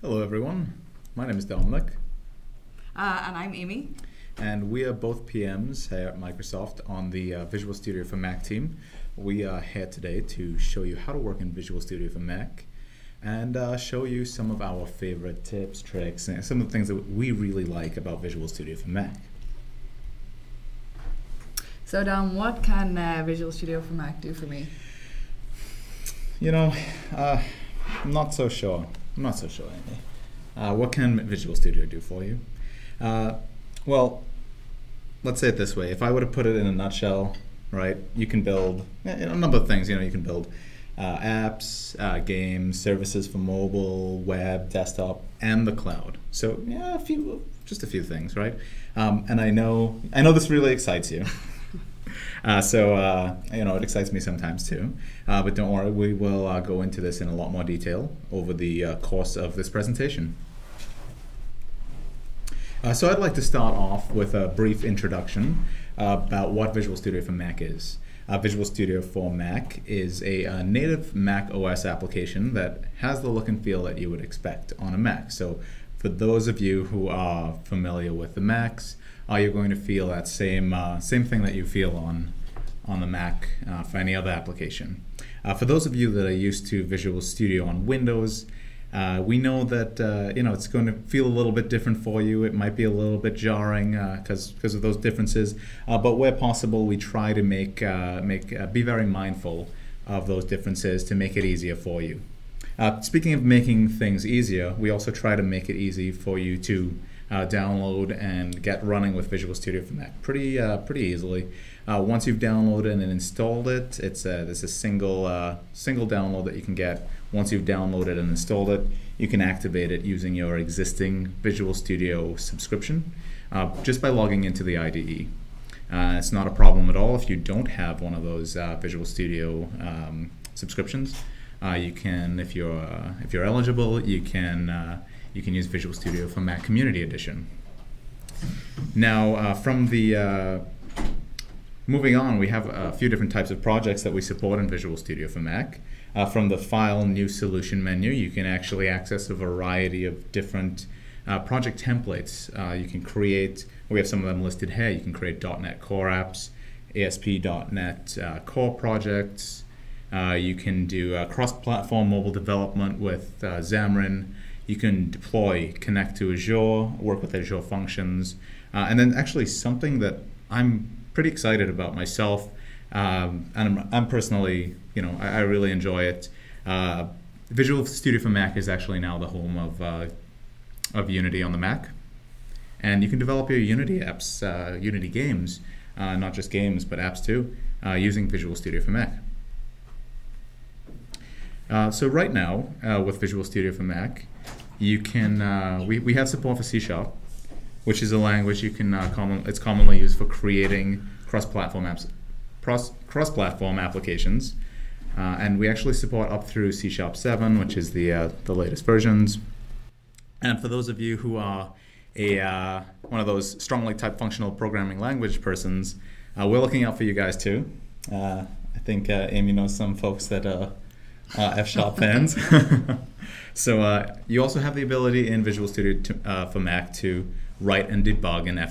Hello, everyone. My name is Dominic, And I'm Amy. and we are both PMs here at Microsoft on the Visual Studio for Mac team. We are here today to show you how to work in Visual Studio for Mac and show you some of our favorite tips, tricks, and some of the things that we really like about Visual Studio for Mac. So, Dom, what can Visual Studio for Mac do for me? You know, I'm not so sure. Amy. What can Visual Studio do for you? Well, let's say it this way. If I were to put it in a nutshell, right, you can build a number of things. You can build apps, games, services for mobile, web, desktop, and the cloud. So yeah, just a few things, right? And I know this really excites you. It excites me sometimes too. But don't worry, we will go into this in a lot more detail over the course of this presentation. So I'd like to start off with a brief introduction about what Visual Studio for Mac is. Visual Studio for Mac is a native Mac OS application that has the look and feel that you would expect on a Mac. So for those of you who are familiar with the Macs, you're going to feel that same thing that you feel on the Mac for any other application. For those of you that are used to Visual Studio on Windows, we know that it's going to feel a little bit different for you. It might be a little bit jarring because of those differences. But where possible, we try to be very mindful of those differences to make it easier for you. Speaking of making things easier, we also try to make it easy for you to download and get running with Visual Studio for Mac pretty easily. Once you've downloaded and installed it, there's a single download that you can get. Once you've downloaded and installed it, you can activate it using your existing Visual Studio subscription just by logging into the IDE. It's not a problem at all if you don't have one of those Visual Studio subscriptions. You can, if you're eligible, you can use Visual Studio for Mac Community Edition. Now, moving on, we have a few different types of projects that we support in Visual Studio for Mac. From the File New Solution menu, you can actually access a variety of different project templates. You can create, we have some of them listed here, you can create .NET Core apps, ASP.NET Core projects. You can do cross-platform mobile development with Xamarin. You can deploy, connect to Azure, work with Azure Functions, and then actually something that I'm pretty excited about myself, and I'm personally, I really enjoy it. Visual Studio for Mac is actually now the home of Unity on the Mac, and you can develop your Unity apps, Unity games, not just games but apps too, using Visual Studio for Mac. So right now, with Visual Studio for Mac, you can we have support for C#, which is a language you can it's commonly used for creating cross-platform applications, and we actually support up through C# 7, which is the latest versions. And for those of you who are one of those strongly typed functional programming language persons, we're looking out for you guys too. I think Amy knows some folks that are F# fans. So you also have the ability in Visual Studio for Mac to write and debug in F#.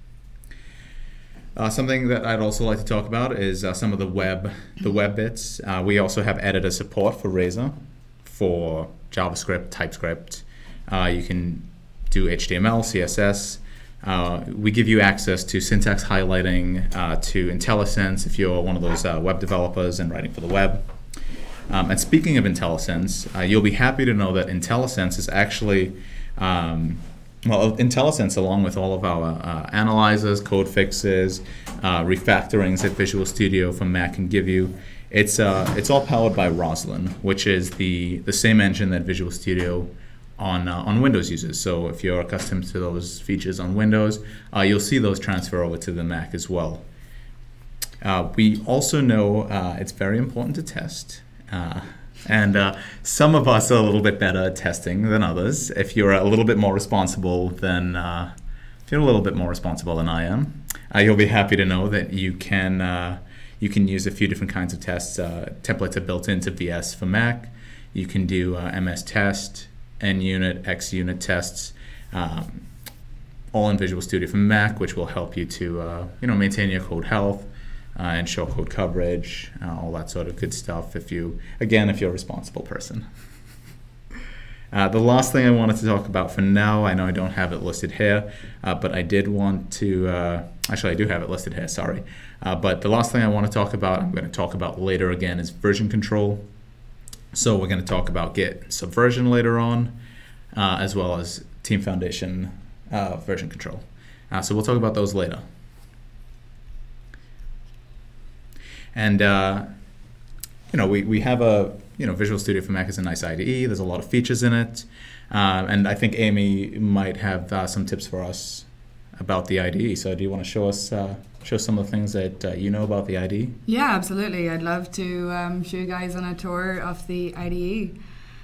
Something that I'd also like to talk about is some of the web bits. We also have editor support for Razor, for JavaScript, TypeScript. You can do HTML, CSS. We give you access to syntax highlighting, to IntelliSense if you're one of those web developers and writing for the web. And speaking of IntelliSense, you'll be happy to know that IntelliSense is actually, IntelliSense, along with all of our analyzers, code fixes, refactorings that Visual Studio for Mac can give you, it's all powered by Roslyn, which is the same engine that Visual Studio on Windows uses. So if you're accustomed to those features on Windows, you'll see those transfer over to the Mac as well. We also know it's very important to test. And some of us are a little bit better at testing than others. If you're a little bit more responsible than I am, you'll be happy to know that you can use a few different kinds of tests. Templates are built into VS for Mac. You can do MS Test. NUnit, XUnit tests, all in Visual Studio for Mac, which will help you to maintain your code health and show code coverage, all that sort of good stuff. If you're a responsible person. The last thing I wanted to talk about for now, I know I don't have it listed here, but I did want to, actually I do have it listed here, sorry. But the last thing I want to talk about, I'm going to talk about later again, is version control. So we're going to talk about Git Subversion later on, as well as Team Foundation version control. So we'll talk about those later. And, we have a, Visual Studio for Mac is a nice IDE. There's a lot of features in it. And I think Amy might have some tips for us about the IDE. So do you want to show us some of the things that you know about the IDE? Yeah, absolutely. I'd love to show you guys on a tour of the IDE.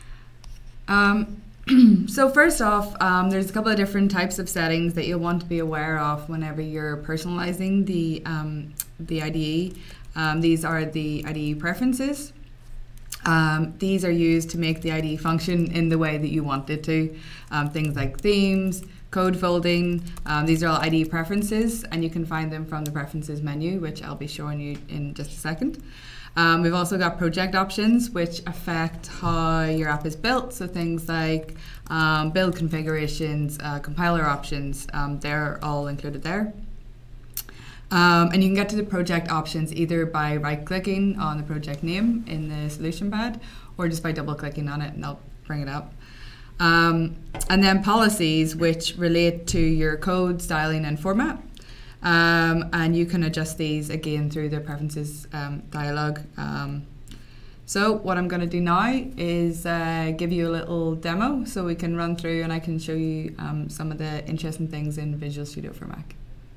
So first off, there's a couple of different types of settings that you'll want to be aware of whenever you're personalizing the IDE. These are the IDE preferences. These are used to make the IDE function in the way that you want it to. Things like themes, code folding, these are all IDE preferences, and you can find them from the preferences menu, which I'll be showing you in just a second. We've also got project options, which affect how your app is built. So things like build configurations, compiler options, they're all included there. And you can get to the project options either by right-clicking on the project name in the solution pad, or just by double-clicking on it and I'll bring it up. And then policies, which relate to your code, styling and format. And you can adjust these again through the preferences dialog. So what I'm going to do now is give you a little demo so we can run through and I can show you some of the interesting things in Visual Studio for Mac.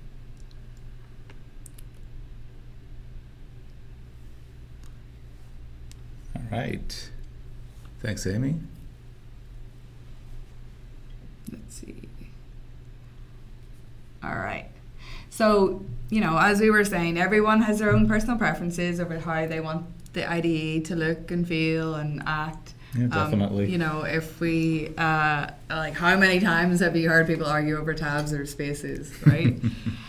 All right. Thanks, Amy. Let's see. All right. So, as we were saying, everyone has their own personal preferences over how they want the IDE to look and feel and act. Yeah, definitely. If we, how many times have you heard people argue over tabs or spaces, right?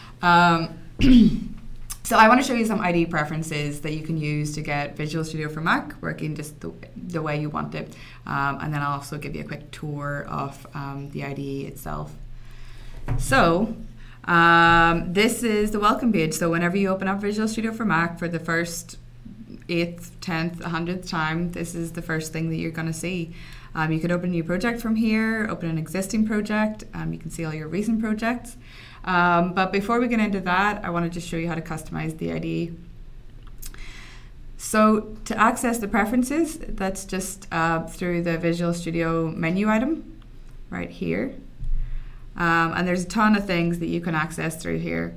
So I want to show you some IDE preferences that you can use to get Visual Studio for Mac working just the way you want it. And then I'll also give you a quick tour of the IDE itself. So this is the welcome page. So whenever you open up Visual Studio for Mac for the first 8th, 10th, 100th time, this is the first thing that you're going to see. You could open a new project from here, open an existing project. You can see all your recent projects. But before we get into that, I want to just show you how to customize the IDE. So to access the preferences, that's just through the Visual Studio menu item right here. And there's a ton of things that you can access through here.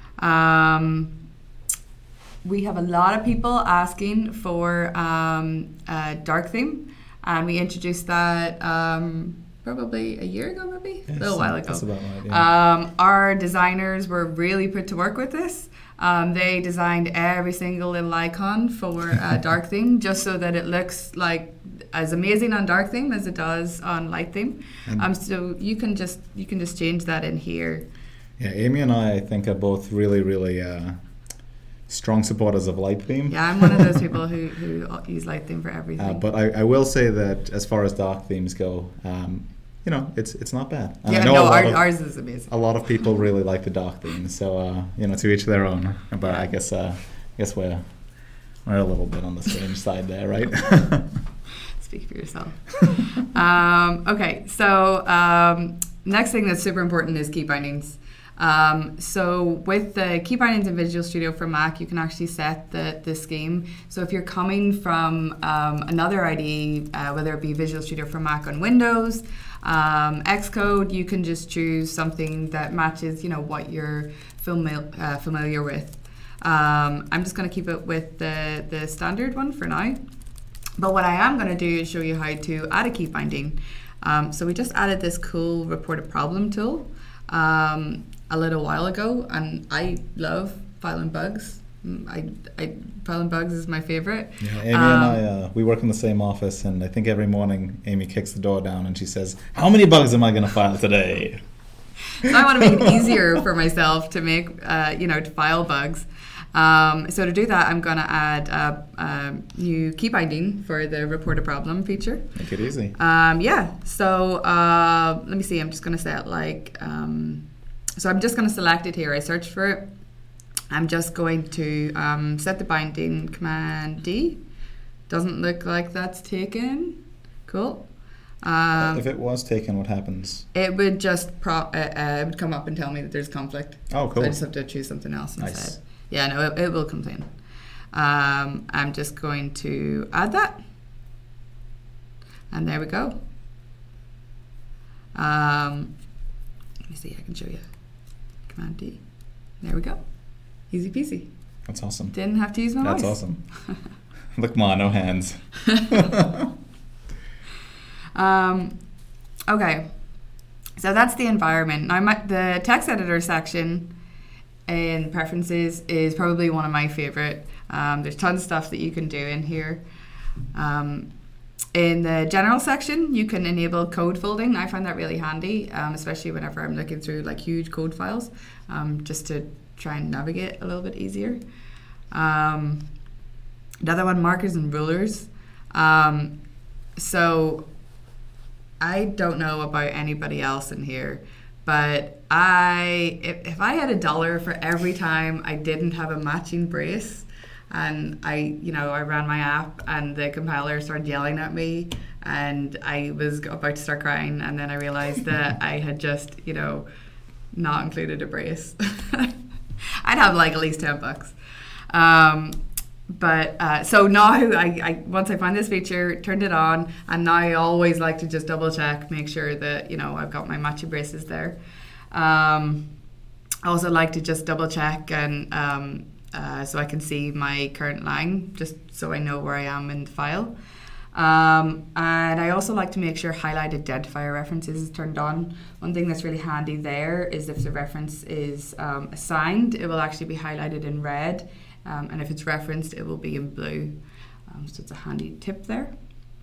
We have a lot of people asking for a dark theme, and we introduced that probably a year ago, maybe? Yeah, a little while ago. That's about right, yeah. Our designers were really put to work with this. They designed every single little icon for dark theme just so that it looks like as amazing on dark theme as it does on light theme. So you can just change that in here. Yeah, Amy and I think are both really, really strong supporters of light theme. Yeah, I'm one of those people who use light theme for everything. But I will say that as far as dark themes go, it's not bad. And yeah, I know ours is amazing. A lot of people really like the dark themes, so to each their own. But I guess we're a little bit on the strange side there, right? Speak for yourself. Okay, so next thing that's super important is key bindings. So with the key bindings in Visual Studio for Mac, you can actually set the scheme. So if you're coming from another IDE, whether it be Visual Studio for Mac on Windows, Xcode, you can just choose something that matches, what you're familiar with. I'm just going to keep it with the standard one for now. But what I am going to do is show you how to add a key binding. So we just added this cool report a problem tool a little while ago, and I love filing bugs Pelham Bugs is my favorite. Yeah, Amy and I, we work in the same office, and I think every morning Amy kicks the door down and she says, "How many bugs am I going to file today?" So I want to make it easier for myself to make, to file bugs. So to do that, I'm going to add a new key binding for the report a problem feature. Make it easy. So let me see. I'm just going to set so I'm just going to select it here. I searched for it. I'm just going to set the binding, Command D. Doesn't look like that's taken. Cool. If it was taken, what happens? It would just it would come up and tell me that there's conflict. Oh, cool. So I just have to choose something else instead. Nice. Yeah, no, it will complain. I'm just going to add that. And there we go. Let me see, I can show you. Command D. There we go. Easy peasy. That's awesome. Didn't have to use my voice. That's awesome. Look, Ma, no hands. Okay. So that's the environment. Now, the text editor section in preferences is probably one of my favorite. There's tons of stuff that you can do in here. In the general section, you can enable code folding. I find that really handy, especially whenever I'm looking through like huge code files, just to try and navigate a little bit easier. Another one, markers and rulers. So I don't know about anybody else in here, but if I had $1 for every time I didn't have a matching brace, and I ran my app and the compiler started yelling at me and I was about to start crying, and then I realized that I had just, not included a brace. I'd have like at least $10. So now I once I find this feature, turned it on, and now I always like to just double check, make sure that I've got my matching braces there. I also like to just double check and so I can see my current line, just so I know where I am in the file. And I also like to make sure highlight identifier references is turned on. One thing that's really handy there is if the reference is assigned, it will actually be highlighted in red. And if it's referenced, it will be in blue. So it's a handy tip there.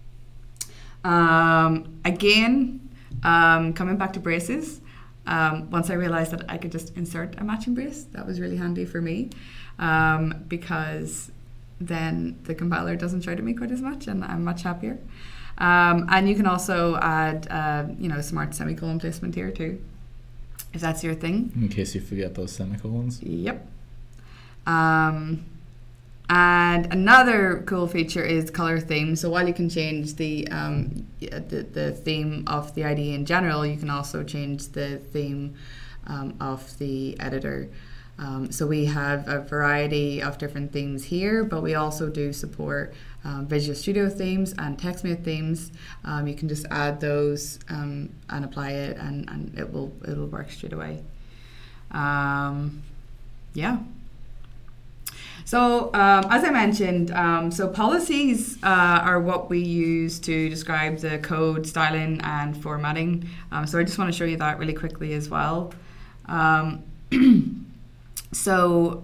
Again, coming back to braces, once I realized that I could just insert a matching brace, that was really handy for me, because then the compiler doesn't shout at me quite as much and I'm much happier. And you can also add, smart semicolon placement here too, if that's your thing. In case you forget those semicolons. Yep. And another cool feature is color theme. So while you can change the theme of the IDE in general, you can also change the theme of the editor. So we have a variety of different themes here, but we also do support Visual Studio themes and TextMate themes. You can just add those and apply it, and it'll work straight away. So as I mentioned, so policies are what we use to describe the code styling and formatting. So I just want to show you that really quickly as well. So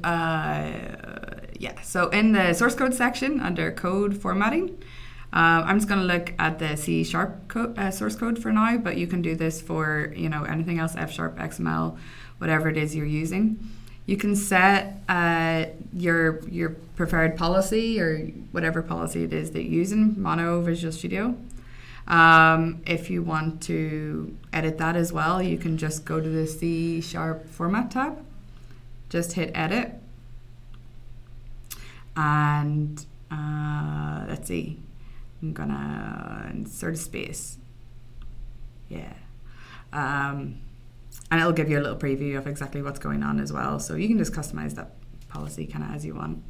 in the source code section under code formatting, I'm just going to look at the C# source code for now, but you can do this for anything else, F#, XML, whatever it is you're using. You can set your preferred policy or whatever policy it is that you use in Mono Visual Studio. If you want to edit that as well, you can just go to the C# format tab. Just hit edit, and let's see, I'm gonna insert a space, and it'll give you a little preview of exactly what's going on as well, so you can just customize that policy kind of as you want.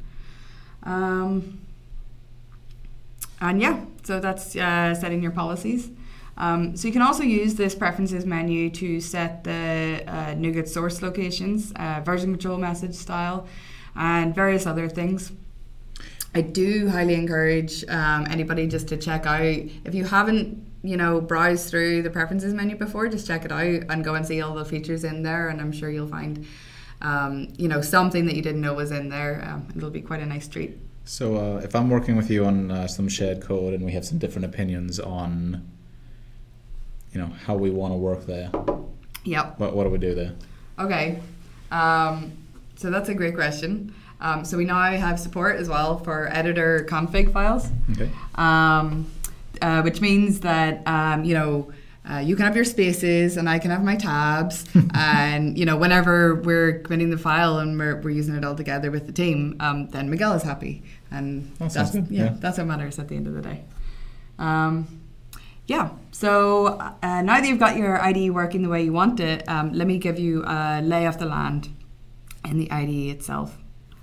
So that's setting your policies. So you can also use this preferences menu to set the NuGet source locations, version control message style, and various other things. I do highly encourage anybody just to check out, if you haven't browsed through the preferences menu before, just check it out and go and see all the features in there, and I'm sure you'll find something that you didn't know was in there. It'll be quite a nice treat. So if I'm working with you on some shared code and we have some different opinions on, how we want to work there. Yep. What do we do there? Okay. So that's a great question. So we now have support as well for editor config files. Okay. Which means that, you can have your spaces and I can have my tabs. And, whenever we're committing the file and we're using it all together with the team, then Miguel is happy. And that's what matters at the end of the day. So now that you've got your IDE working the way you want it, let me give you a lay of the land in the IDE itself.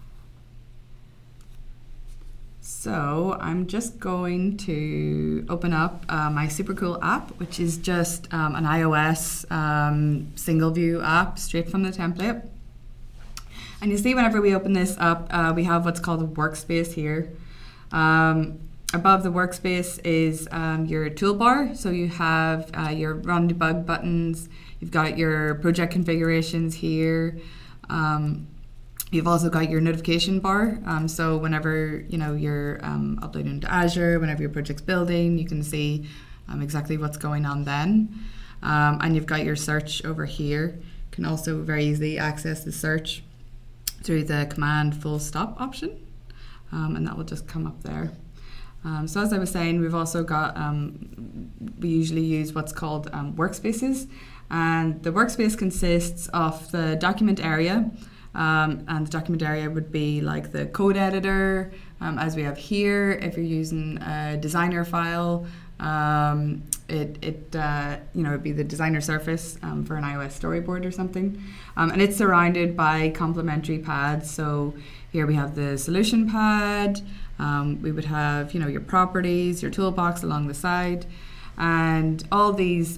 So I'm just going to open up my super cool app, which is just an iOS single view app straight from the template. And you see whenever we open this up, we have what's called a workspace here. Above the workspace is your toolbar. So you have your run debug buttons. You've got your project configurations here. You've also got your notification bar. So whenever you're uploading to Azure, whenever your project's building, you can see exactly what's going on then. And you've got your search over here. You can also very easily access the search through the command full stop option, and that will just come up there. So as I was saying, we've also got, we usually use what's called workspaces, and the workspace consists of the document area, and the document area would be like the code editor, as we have here. If you're using a designer file, it'd be the designer surface for an iOS storyboard or something, and it's surrounded by complementary pads. So here we have the solution pad. We would have your properties, your toolbox along the side, and all these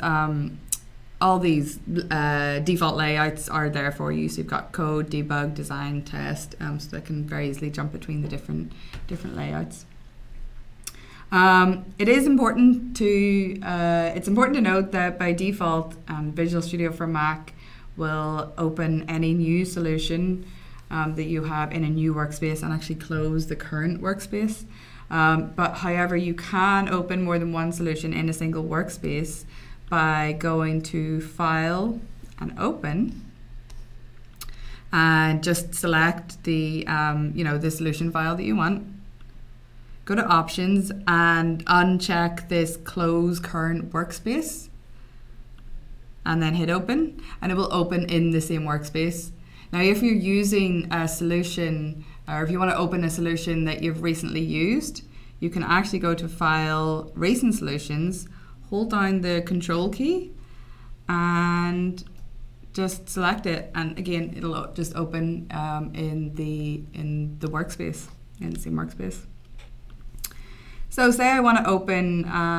default layouts are there for you. So you've got code, debug, design, test, so that can very easily jump between the different layouts. It is important to note that by default, Visual Studio for Mac will open any new solution that you have in a new workspace and actually close the current workspace. But however, you can open more than one solution in a single workspace by going to File and Open, and just select the the solution file that you want. Go to Options and uncheck this Close Current Workspace, and then hit Open, and it will open in the same workspace. Now, if you're using a solution, or if you want to open a solution that you've recently used, you can actually go to File, Recent Solutions, hold down the Control key, and just select it. And again, it'll just open in the workspace, in the same workspace. So say I want to open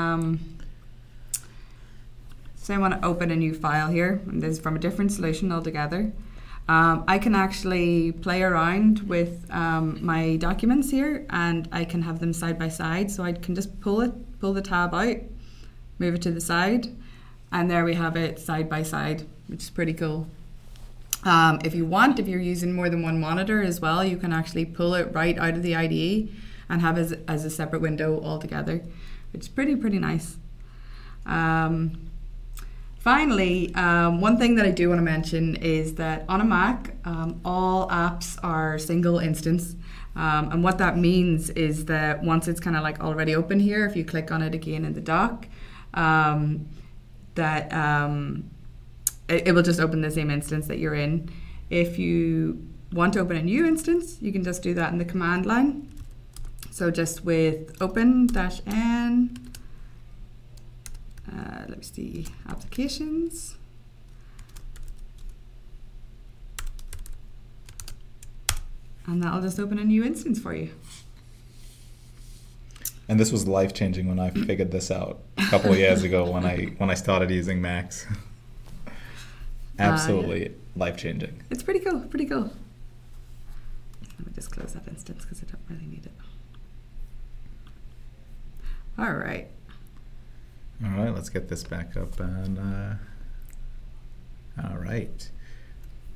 a new file here, and this is from a different solution altogether. I can actually play around with my documents here, and I can have them side by side. So I can just pull the tab out, move it to the side, and there we have it side by side, which is pretty cool. If you're using more than one monitor as well, you can actually pull it right out of the IDE and have it as a separate window altogether, which is pretty nice. Finally, one thing that I do want to mention is that on a Mac, all apps are single instance. And what that means is that once it's kind of like already open here, if you click on it again in the dock, it will just open the same instance that you're in. If you want to open a new instance, you can just do that in the command line. So just with open-n, let me see, applications. And that'll just open a new instance for you. And this was life-changing when I figured this out a couple of years ago when I started using Macs. Absolutely life-changing. It's pretty cool. Let me just close that instance because I don't really need it. All right, let's get this back up. And all right.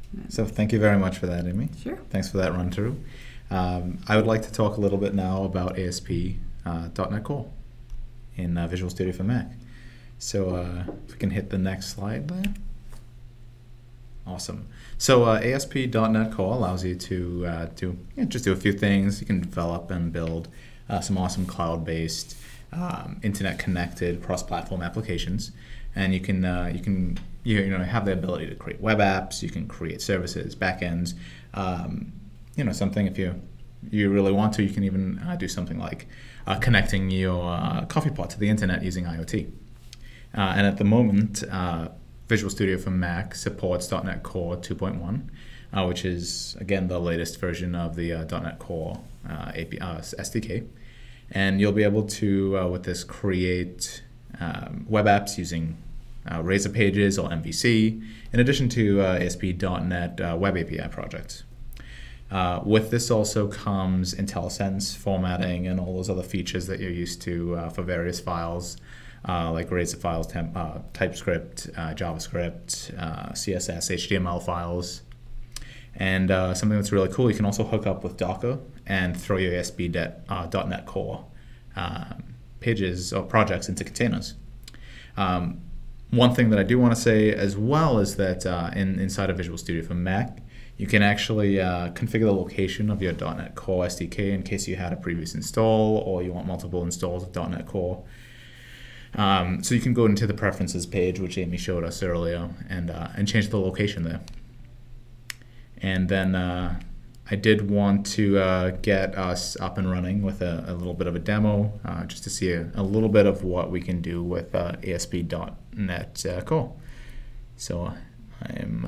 So thank you very much for that, Amy. Sure. Thanks for that run through. I would like to talk a little bit now about ASP.NET Core in Visual Studio for Mac. So if we can hit the next slide there. Awesome. So ASP.NET Core allows you to just do a few things. You can develop and build some awesome cloud-based, internet-connected, cross-platform applications, and you can have the ability to create web apps. You can create services, backends. Something if you really want to, you can even do something like connecting your coffee pot to the internet using IoT. And at the moment, Visual Studio for Mac supports .NET Core 2.1, which is, again, the latest version of the .NET Core SDK. And you'll be able to, with this, create web apps using Razor Pages or MVC, in addition to ASP.NET Web API projects. With this also comes IntelliSense formatting and all those other features that you're used to for various files, like Razor files, TypeScript, JavaScript, CSS, HTML files. And something that's really cool, you can also hook up with Docker and throw your ASP.NET Core pages or projects into containers. One thing that I do want to say as well is that inside of Visual Studio for Mac, you can actually configure the location of your .NET Core SDK in case you had a previous install or you want multiple installs of .NET Core. So you can go into the preferences page, which Amy showed us earlier, and change the location there. And then I did want to get us up and running with a little bit of a demo, just to see a little bit of what we can do with ASP.NET Core. So I'm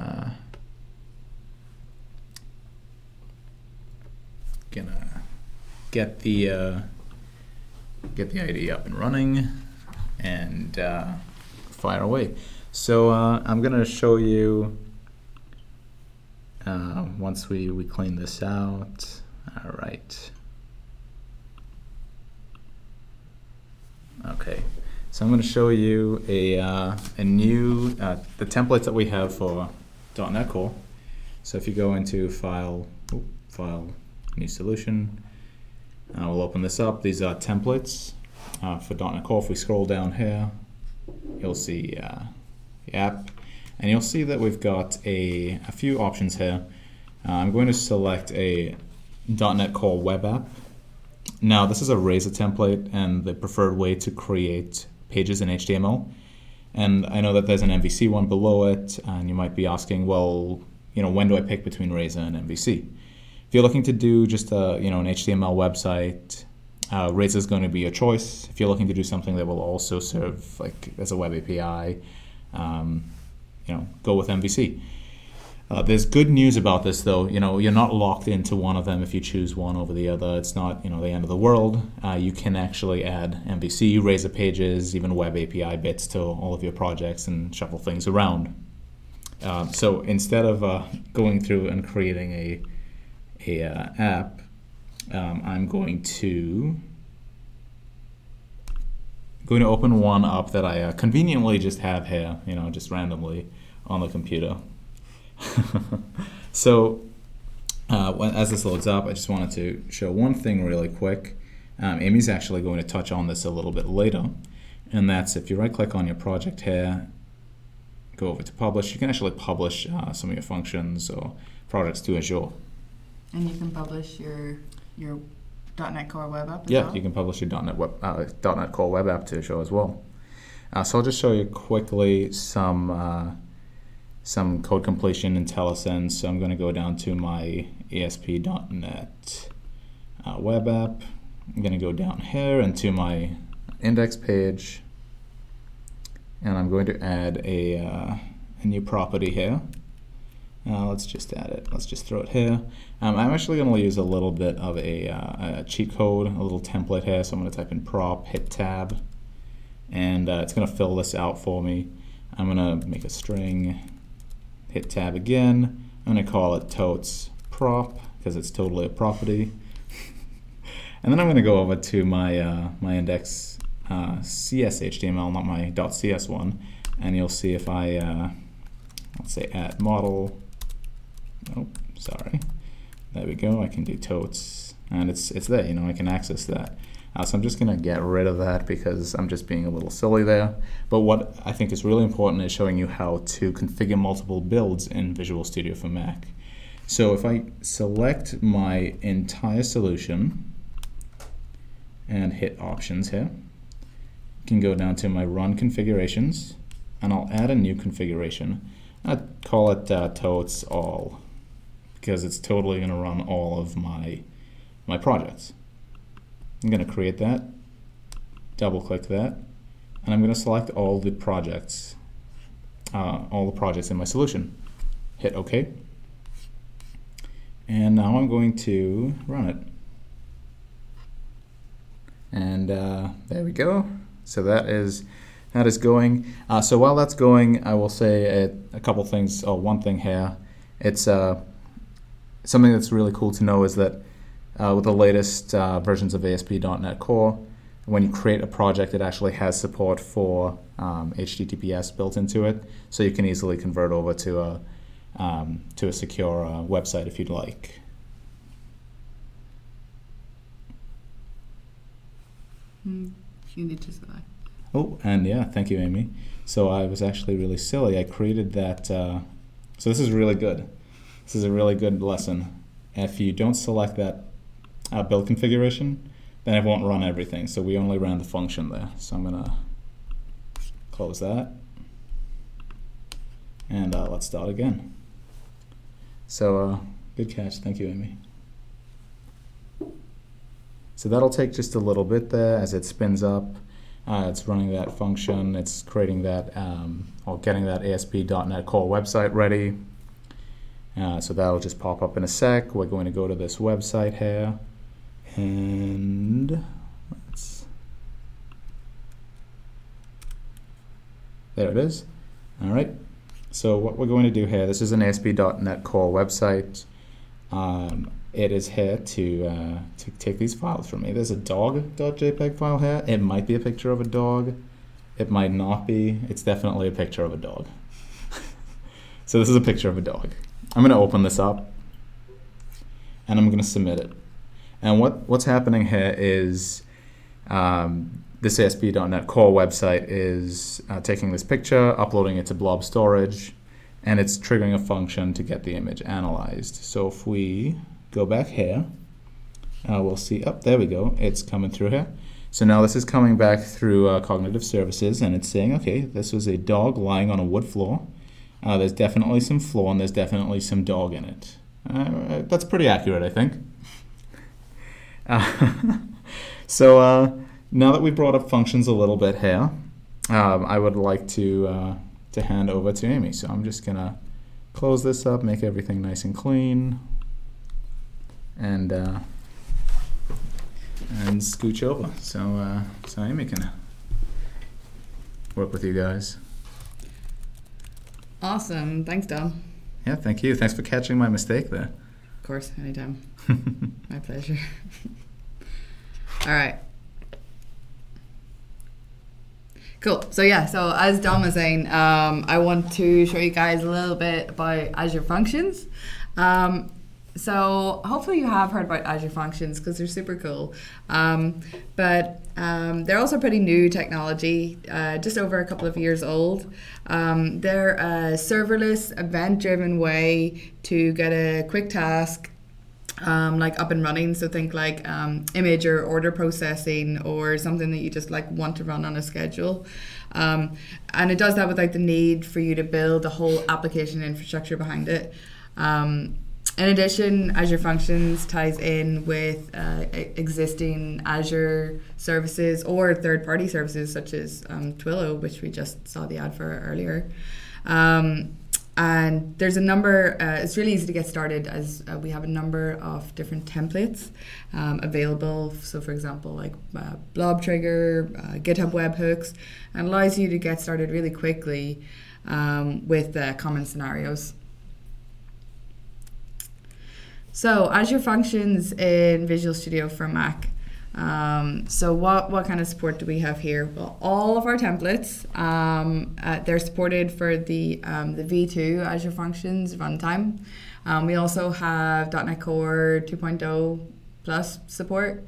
gonna get the IDE up and running and fire away. So I'm gonna show you once we clean this out. All right. Okay. So I'm going to show you a new the templates that we have for .NET Core. So if you go into File, New Solution, we'll open this up. These are templates for .NET Core. If we scroll down here, you'll see the app, and you'll see that we've got a few options here. I'm going to select a .NET Core web app. Now, this is a Razor template and the preferred way to create pages in HTML. And I know that there's an MVC one below it, and you might be asking, well, when do I pick between Razor and MVC? If you're looking to do just an HTML website, Razor is going to be your choice. If you're looking to do something that will also serve as a web API, go with MVC. There's good news about this, though. You're not locked into one of them if you choose one over the other. It's not, the end of the world. You can actually add MVC, Razor Pages, even web API bits to all of your projects and shuffle things around. So instead of going through and creating a app, I'm going to open one up that I conveniently just have here, just randomly on the computer. So as this loads up, I just wanted to show one thing really quick. Amy's actually going to touch on this a little bit later, and that's if you right-click on your project here, go over to Publish, you can actually publish some of your functions or projects to Azure. And you can publish your .NET Core web app as Yeah, well? you can publish your .NET Core web app to Azure as well. So I'll just show you quickly some code completion in IntelliSense. So I'm going to go down to my ASP.NET web app. I'm going to go down here into my index page, and I'm going to add a new property here. Let's just add it. Let's just throw it here. I'm actually going to use a little bit of a cheat code, a little template here. So I'm going to type in prop, hit tab, and it's going to fill this out for me. I'm going to make a string, hit tab again. I'm going to call it totes prop because it's totally a property. And then I'm going to go over to my my index CS.HTML, not my .cs one, and you'll see if I let's say add model, Oh, sorry. There we go. I can do totes, and it's there. I can access that. So I'm just going to get rid of that because I'm just being a little silly there. But what I think is really important is showing you how to configure multiple builds in Visual Studio for Mac. So if I select my entire solution and hit Options here, I can go down to my Run Configurations, and I'll add a new configuration. I'd call it totes all, because it's totally going to run all of my projects. I'm going to create that, double click that, and I'm going to select all the projects in my solution. Hit OK. And now I'm going to run it. And there we go. So that is going. So while that's going, I will say a couple things. Oh, one thing here. It's something that's really cool to know is that with the latest versions of ASP.NET Core, when you create a project, it actually has support for HTTPS built into it, so you can easily convert over to a secure website if you'd like. You need to select. Oh, and yeah, thank you, Amy. So I was actually really silly. I created that. So this is really good. This is a really good lesson. If you don't select that build configuration, then it won't run everything. So we only ran the function there. So I'm going to close that. And let's start again. So good catch. Thank you, Amy. So that'll take just a little bit there as it spins up. It's running that function. It's creating that, or getting that ASP.NET Core website ready. So that'll just pop up in a sec. We're going to go to this website here. And there it is. All right. So what we're going to do here, this is an ASP.NET Core website. It is here to take these files from me. There's a dog.jpg file here. It might be a picture of a dog. It might not be. It's definitely a picture of a dog. So this is a picture of a dog. I'm going to open this up, and I'm going to submit it. And what's happening here is this ASP.NET Core website is taking this picture, uploading it to blob storage, and it's triggering a function to get the image analyzed. So if we go back here, we'll see, there we go, it's coming through here. So now this is coming back through Cognitive Services, and it's saying, okay, this was a dog lying on a wood floor. There's definitely some floor, and there's definitely some dog in it. That's pretty accurate, I think. So now that we've brought up functions a little bit here, I would like to hand over to Amy. So I'm just gonna close this up, make everything nice and clean, and scooch over. So Amy can work with you guys. Awesome. Thanks, Dom. Yeah, thank you. Thanks for catching my mistake there. Of course, anytime. My pleasure. All right. Cool. So yeah, so as Dom was saying, I want to show you guys a little bit about Azure Functions. So hopefully you have heard about Azure Functions because they're super cool. But they're also pretty new technology, just over a couple of years old. They're a serverless, event-driven way to get a quick task like up and running. So think like image or order processing or something that you just like want to run on a schedule. And it does that without the need for you to build a whole application infrastructure behind it. In addition, Azure Functions ties in with existing Azure services or third-party services such as Twilio, which we just saw the ad for earlier. And there's a number, it's really easy to get started as we have a number of different templates available. So for example, like Blob Trigger, GitHub webhooks, and allows you to get started really quickly with common scenarios. So Azure Functions in Visual Studio for Mac. So what kind of support do we have here? Well, all of our templates, they're supported for the V2 Azure Functions runtime. We also have .NET Core 2.0 Plus support.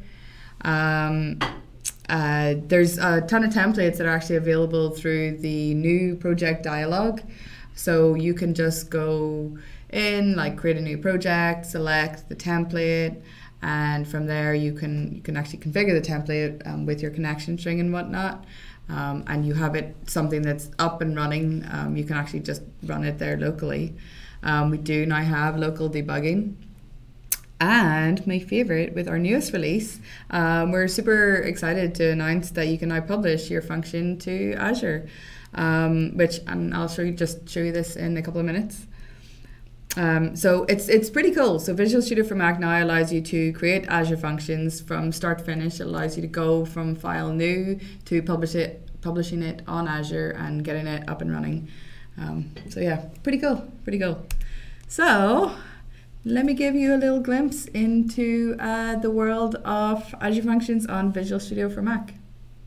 There's a ton of templates that are actually available through the new project dialog. So you can just go in, like create a new project, select the template, and from there you can actually configure the template with your connection string and whatnot. And you have it something that's up and running. You can actually just run it there locally. We do now have local debugging. And my favorite, with our newest release, we're super excited to announce that you can now publish your function to Azure, and I'll show you this in a couple of minutes. So it's pretty cool. So Visual Studio for Mac now allows you to create Azure functions from start to finish. It allows you to go from file new to publishing it on Azure and getting it up and running. So yeah, pretty cool. So let me give you a little glimpse into the world of Azure Functions on Visual Studio for Mac.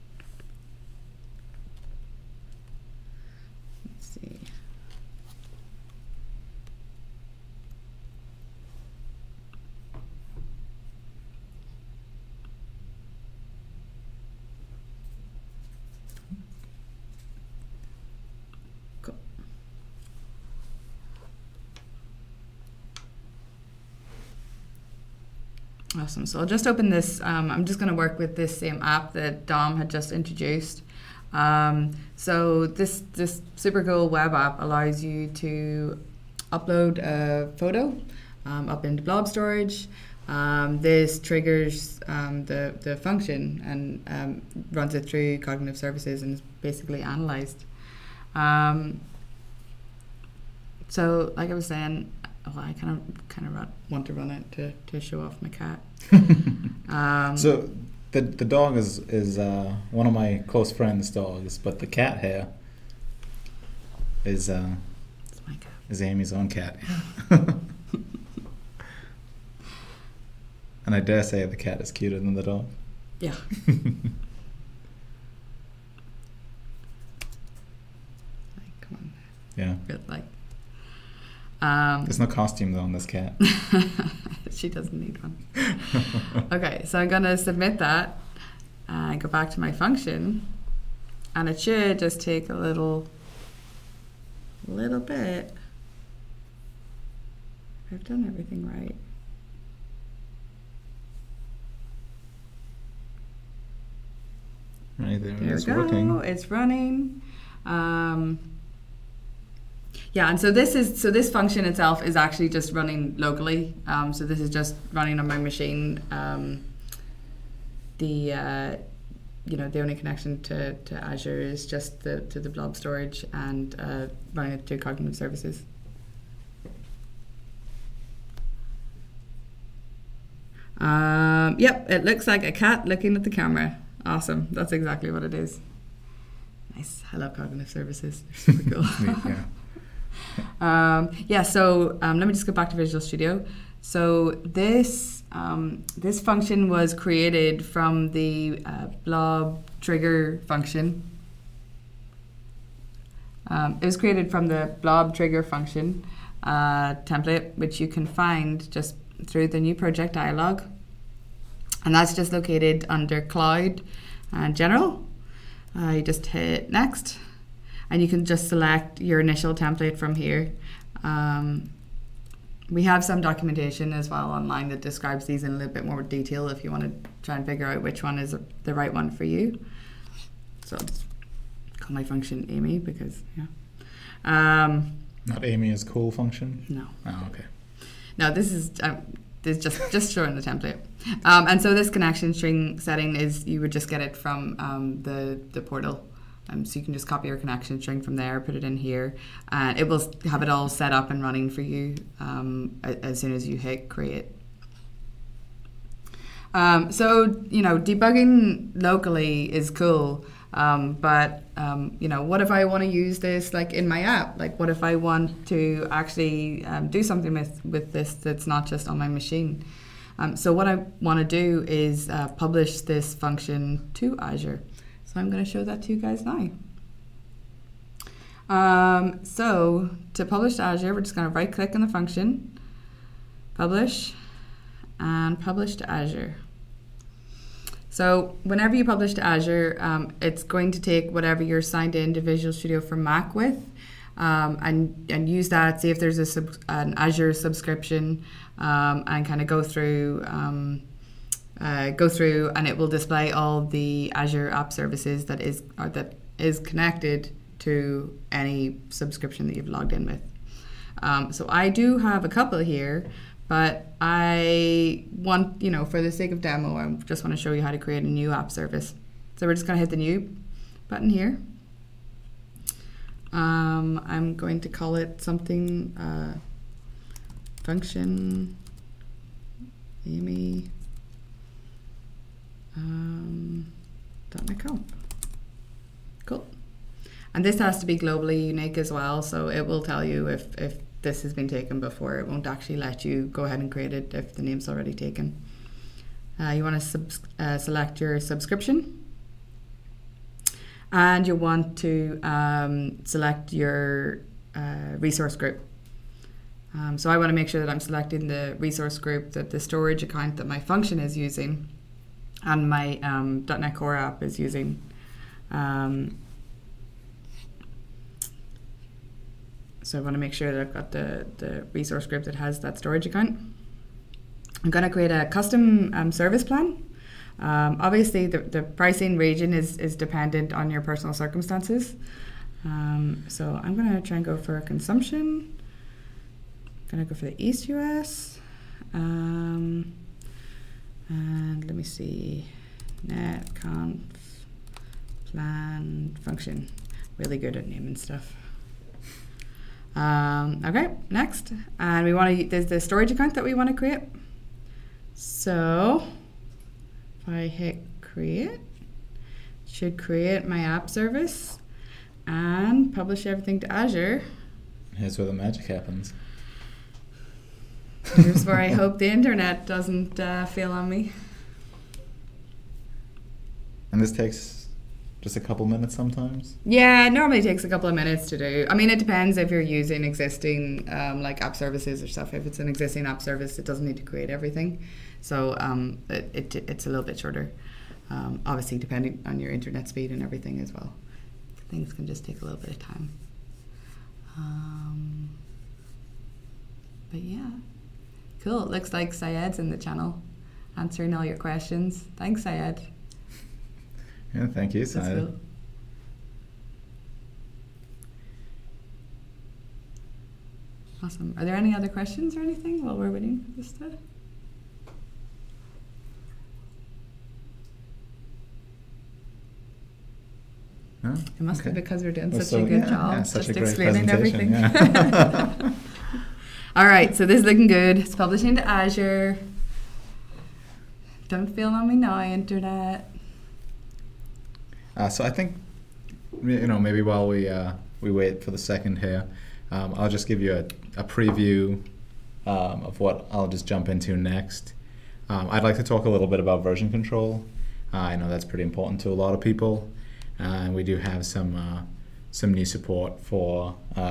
Let's see. Cool. Awesome. So I'll just open this. I'm just going to work with this same app that Dom had just introduced. So this super cool web app allows you to upload a photo up into blob storage. This triggers the function and runs it through cognitive services and is basically analyzed. So like I was saying, I kind of want to run it to show off my cat. So the dog is one of my close friends' dogs, but the cat here is It's my cat. is Amy's own cat. And I dare say the cat is cuter than the dog. Yeah. Come on. Yeah. Like. There's no costume though on this cat. She doesn't need one. Okay, so I'm gonna submit that and go back to my function, and it should just take a little bit. I've done everything right. Right there, There it's we go. working. It's running. Yeah, and so this function itself is actually just running locally. So this is just running on my machine. The only connection to Azure is just to the blob storage and running it through cognitive services. Yep, it looks like a cat looking at the camera. Awesome, that's exactly what it is. Nice. I love cognitive services. They're super cool. So let me just go back to Visual Studio. So this function was created from the blob trigger function. It was created from the blob trigger function template, which you can find just through the new project dialog. And that's just located under Cloud and General. You just hit Next. And you can just select your initial template from here. We have some documentation as well online that describes these in a little bit more detail if you want to try and figure out which one is the right one for you. So I'll just call my function Amy because, yeah. Not Amy is cool function? No. Oh, okay. No, this is just showing the template. And so this connection string setting is, you would just get it from the portal. So you can just copy your connection string from there, put it in here, and it will have it all set up and running for you as soon as you hit create. So, debugging locally is cool, but, what if I want to use this like in my app? Like, what if I want to actually do something with this that's not just on my machine? So what I want to do is publish this function to Azure. So I'm going to show that to you guys now. So to publish to Azure, we're just going to right click on the function, publish, and publish to Azure. So whenever you publish to Azure, it's going to take whatever you're signed into Visual Studio for Mac with, and use that. See if there's an Azure subscription, and kind of go through, and it will display all the Azure App Services that is connected to any subscription that you've logged in with. So I do have a couple here. But I want, for the sake of demo, I just want to show you how to create a new app service. So we're just going to hit the new button here. I'm going to call it something, function, Amy, .NET Comp. Cool. And this has to be globally unique as well, so it will tell you if this has been taken before. It won't actually let you go ahead and create it if the name's already taken. You want to select your subscription, and you want to select your resource group. So I want to make sure that I'm selecting the resource group that the storage account that my function is using and my .NET Core app is using. So I want to make sure that I've got the resource group that has that storage account. I'm going to create a custom service plan. Obviously, the pricing region is dependent on your personal circumstances. So I'm going to try and go for a consumption. I'm going to go for the East US. And let me see. netconf plan function. Really good at naming stuff. Okay, next. And we want to, there's the storage account that we want to create. So if I hit create, it should create my app service and publish everything to Azure. Here's where the magic happens. Here's where I hope the internet doesn't fail on me. And this takes just a couple minutes sometimes? Yeah, it normally takes a couple of minutes to do. I mean, it depends if you're using existing like app services or stuff. If it's an existing app service, it doesn't need to create everything. So it's a little bit shorter. Obviously, depending on your internet speed and everything as well. Things can just take a little bit of time. But yeah, cool. It looks like Syed's in the channel answering all your questions. Thanks, Syed. Yeah, thank you, Syed. That's cool. Awesome. Are there any other questions or anything while we're waiting for this to? No? It must be because we're doing Well, such a good job such just a great explaining everything. Yeah. All right, so this is looking good. It's publishing to Azure. Don't fail on me now, internet. So I think, maybe while we wait for the second here, I'll just give you a preview of what I'll just jump into next. I'd like to talk a little bit about version control. I know that's pretty important to a lot of people, and we do have some new support for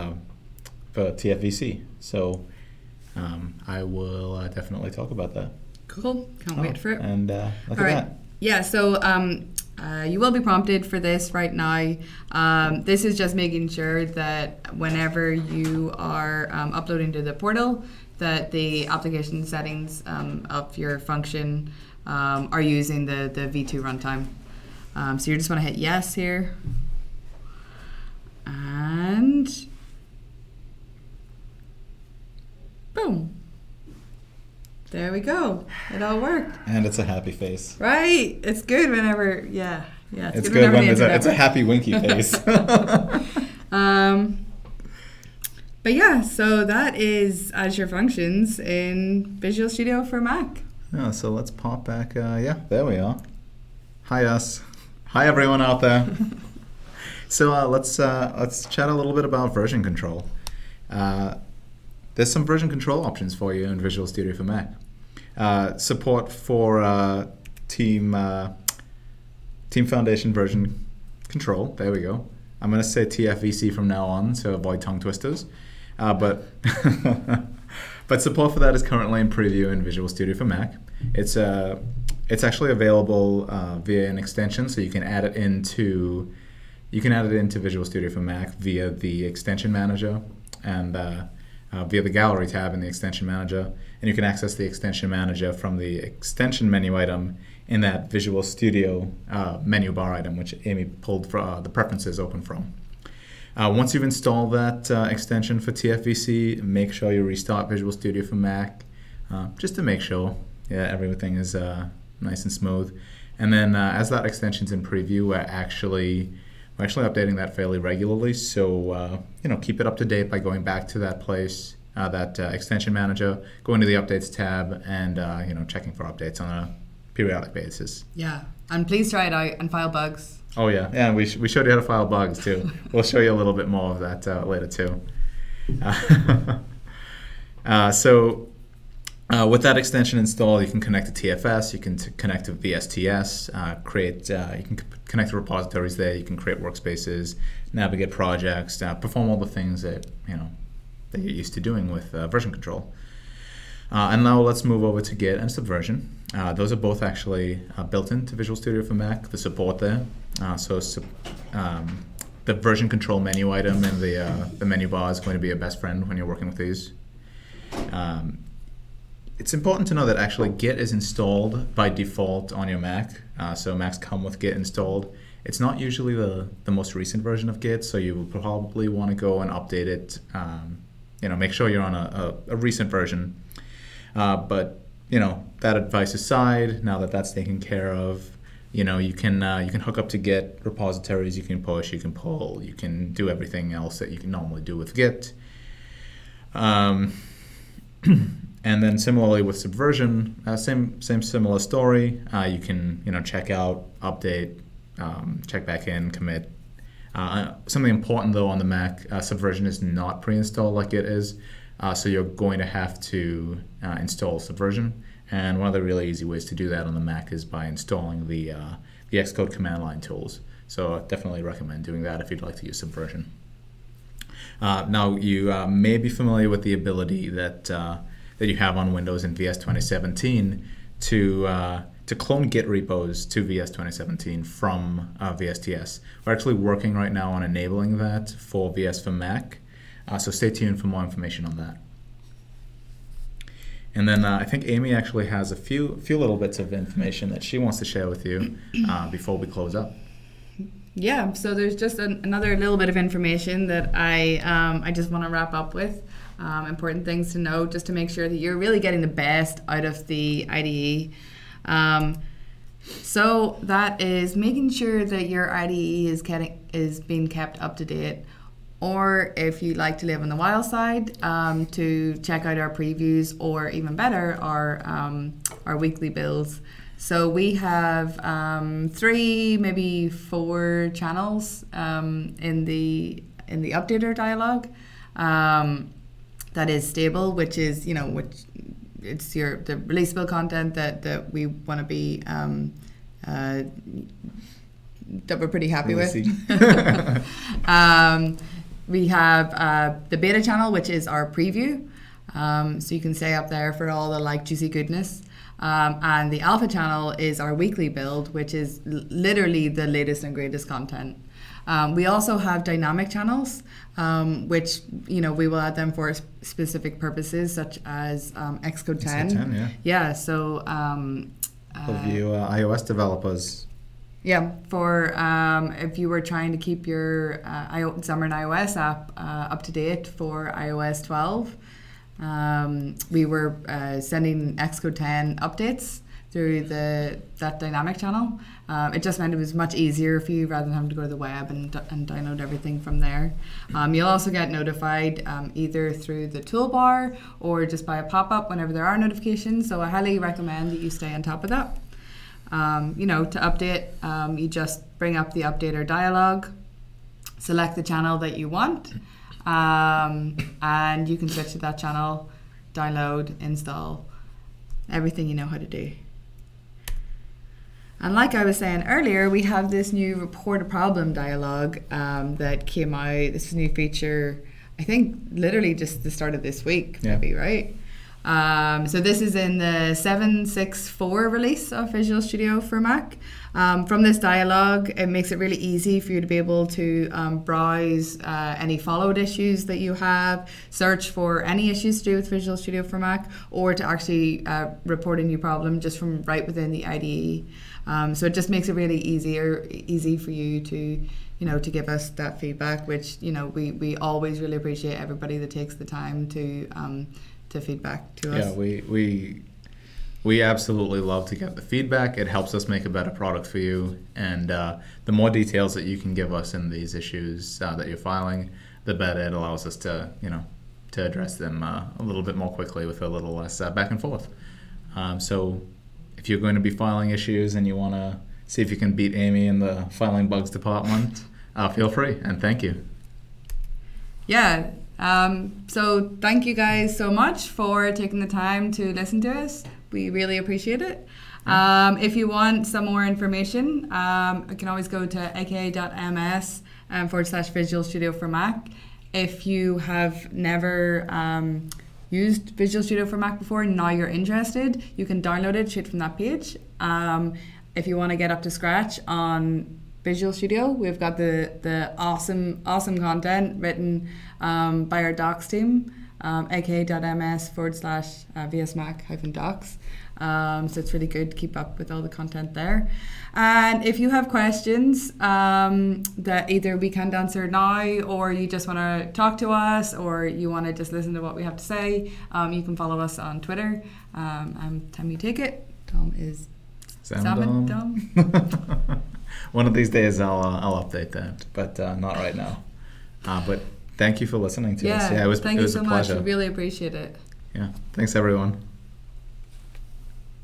TFVC. So I will definitely talk about that. Cool. Can't wait for it. And look All at right. that. Yeah, so you will be prompted for this right now. This is just making sure that whenever you are uploading to the portal, that the application settings of your function are using the V2 runtime. So you just want to hit yes here. And boom. There we go. It all worked. And it's a happy face. Right. It's good whenever, yeah. It's good when it's a happy winky face. But yeah, so that is Azure Functions in Visual Studio for Mac. Yeah, so let's pop back. There we are. Hi, us. Hi, everyone out there. So let's chat a little bit about version control. There's some version control options for you in Visual Studio for Mac. Support for Team Foundation version control. There we go. I'm going to say TFVC from now on, so avoid tongue twisters. But But support for that is currently in preview in Visual Studio for Mac. It's actually available via an extension, so you can add it into Visual Studio for Mac via the extension manager and via the gallery tab in the extension manager. And you can access the extension manager from the extension menu item in that Visual Studio menu bar item, which Amy pulled the preferences open from. Once you've installed that extension for TFVC, make sure you restart Visual Studio for Mac, just to make sure everything is nice and smooth. And then as that extension's in preview, we're actually updating that fairly regularly. So keep it up to date by going back to that place, that extension manager, going to the updates tab, and checking for updates on a periodic basis. Yeah, and please try it out and file bugs. Oh yeah, we showed you how to file bugs too. We'll show you a little bit more of that later too. With that extension installed, you can connect to TFS, you can connect to VSTS, you can connect to repositories there, you can create workspaces, navigate projects, perform all the things that that you're used to doing with version control. And now let's move over to Git and Subversion. Those are both actually built into Visual Studio for Mac, the support there. The version control menu item in the menu bar is going to be a best friend when you're working with these. It's important to know that actually Git is installed by default on your Mac. So Macs come with Git installed. It's not usually the most recent version of Git, so you will probably want to go and update it. Make sure you're on a recent version. But that advice aside, now that that's taken care of, you can hook up to Git repositories. You can push, you can pull, you can do everything else that you can normally do with Git. And then similarly with Subversion, same similar story. You can check out, update, check back in, commit. Something important though on the Mac, Subversion is not pre-installed like it is. So you're going to have to install Subversion. And one of the really easy ways to do that on the Mac is by installing the Xcode command line tools. So I definitely recommend doing that if you'd like to use Subversion. Now you may be familiar with the ability that you have on Windows in VS 2017 to clone Git repos to VS 2017 from VSTS. We're actually working right now on enabling that for VS for Mac. So stay tuned for more information on that. And then I think Amy actually has a few little bits of information that she wants to share with you before we close up. Yeah, so there's just another little bit of information that I just want to wrap up with. Important things to know just to make sure that you're really getting the best out of the IDE. So that is making sure that your IDE is being kept up to date. Or if you like to live on the wild side, to check out our previews, or even better, our weekly builds. So we have 3, maybe 4 channels in the updater dialog. That is stable, which is it's the releasable content that we want to be that we're pretty happy with. We have the beta channel, which is our preview. So you can stay up there for all the juicy goodness. And the alpha channel is our weekly build, which is literally the latest and greatest content. We also have dynamic channels, which we will add them for specific purposes, such as Xcode 10. Xcode 10, yeah. So for you iOS developers. Yeah, for if you were trying to keep your Xamarin iOS app up to date for iOS 12, we were sending Xcode 10 updates through that dynamic channel. It just meant it was much easier for you rather than having to go to the web and download everything from there. You'll also get notified either through the toolbar or just by a pop-up whenever there are notifications. So I highly recommend that you stay on top of that. To update, you just bring up the updater dialog, select the channel that you want, and you can switch to that channel, download, install, everything you know how to do. And like I was saying earlier, we have this new report a problem dialog that came out, this new feature, I think literally just the start of this week, maybe, right? So this is in the 7.6.4 release of Visual Studio for Mac. From this dialog, it makes it really easy for you to be able to browse any followed issues that you have, search for any issues to do with Visual Studio for Mac, or to actually report a new problem just from right within the IDE. So it just makes it really easy for you to to give us that feedback, which we always really appreciate everybody that takes the time to feedback to us. Yeah, we absolutely love to get the feedback. It helps us make a better product for you, and the more details that you can give us in these issues that you're filing, the better it allows us to to address them a little bit more quickly with a little less back and forth. So if you're going to be filing issues and you want to see if you can beat Amy in the filing bugs department, feel free, and thank you. Yeah. So thank you guys so much for taking the time to listen to us. We really appreciate it. If you want some more information, you can always go to aka.ms /Visual Studio for Mac. If you have never used Visual Studio for Mac before and now you're interested, you can download it straight from that page. If you want to get up to scratch on Visual Studio, we've got the awesome content written by our docs team, aka.ms /VSMac-docs. So it's really good to keep up with all the content there. And if you have questions that either we can't answer now, or you just want to talk to us, or you want to just listen to what we have to say, you can follow us on Twitter. I'm Tammy Take It. Tom is Salmon Dom. One of these days I'll update that, but not right now. But thank you for listening to us. Yeah, it was thank you so a pleasure. much. We really appreciate it. Yeah, thanks everyone.